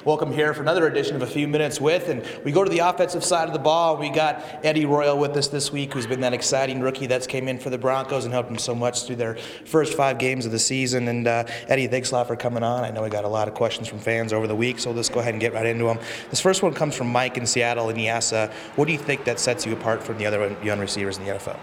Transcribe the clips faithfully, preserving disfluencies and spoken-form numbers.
Welcome here for another edition of A Few Minutes With, and we go to the offensive side of the ball. We got Eddie Royal with us this week, who's been that exciting rookie that's came in for the Broncos and helped them so much through their first five games of the season. And uh, Eddie, thanks a lot for coming on. I know we got a lot of questions from fans over the week, so let's go ahead and get right into them. This first one comes from Mike in Seattle, and he asks, uh, what do you think that sets you apart from the other young receivers in the N F L?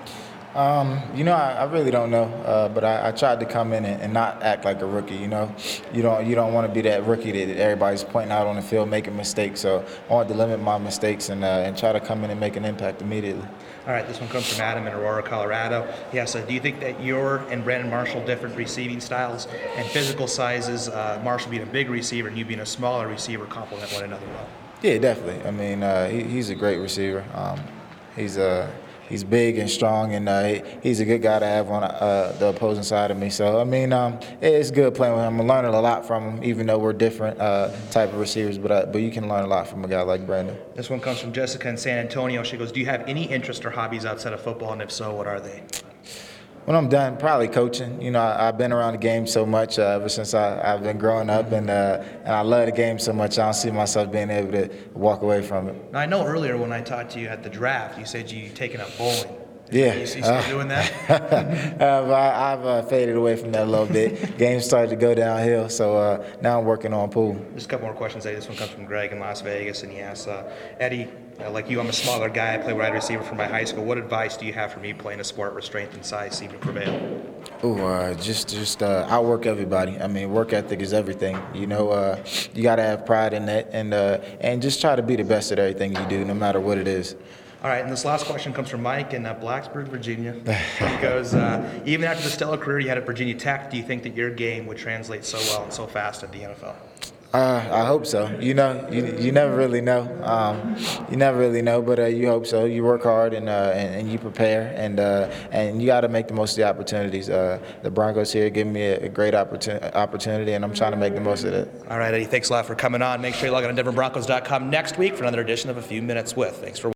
Um, you know, I, I really don't know, uh, but I, I tried to come in and, and not act like a rookie. You know, you don't you don't want to be that rookie that everybody's pointing out on the field making mistakes. So I wanted to limit my mistakes and uh, and try to come in and make an impact immediately. All right, this one comes from Adam in Aurora, Colorado. Yeah, so do you think that your and Brandon Marshall different receiving styles and physical sizes, uh, Marshall being a big receiver and you being a smaller receiver, complement one another well? Yeah, definitely. I mean, uh, he, he's a great receiver. Um, he's a He's big and strong, and uh, he, he's a good guy to have on uh, the opposing side of me. So, I mean, um, it's good playing with him. I'm learning a lot from him, even though we're different uh, type of receivers. But uh, but you can learn a lot from a guy like Brandon. This one comes from Jessica in San Antonio. She goes, do you have any interest or hobbies outside of football, and if so, what are they? When I'm done, probably coaching. You know, I, I've been around the game so much uh, ever since I, I've been growing up, and uh, and I love the game so much. I don't see myself being able to walk away from it. Now, I know earlier when I talked to you at the draft, you said you taken up bowling. Yeah. You still uh, doing that? uh, I, I've uh, faded away from that a little bit. Games started to go downhill, so uh, now I'm working on pool. Just a couple more questions. This one comes from Greg in Las Vegas, and he asks, uh, Eddie, uh, like you, I'm a smaller guy. I play wide receiver for my high school. What advice do you have for me playing a sport where strength and size seem to prevail? Ooh, uh, just just uh, outwork everybody. I mean, work ethic is everything. You know, uh, you got to have pride in that, and uh, and just try to be the best at everything you do, no matter what it is. All right, and this last question comes from Mike in uh, Blacksburg, Virginia. He goes, uh, even after the stellar career you had at Virginia Tech, do you think that your game would translate so well and so fast at the N F L? Uh, I hope so. You know, you, you never really know. Um, you never really know, but uh, you hope so. You work hard and uh, and, and you prepare, and uh, and you got to make the most of the opportunities. Uh, the Broncos here give me a, a great opportunity, opportunity, and I'm trying to make the most of it. All right, Eddie, thanks a lot for coming on. Make sure you log on to Denver Broncos dot com next week for another edition of A Few Minutes With. Thanks for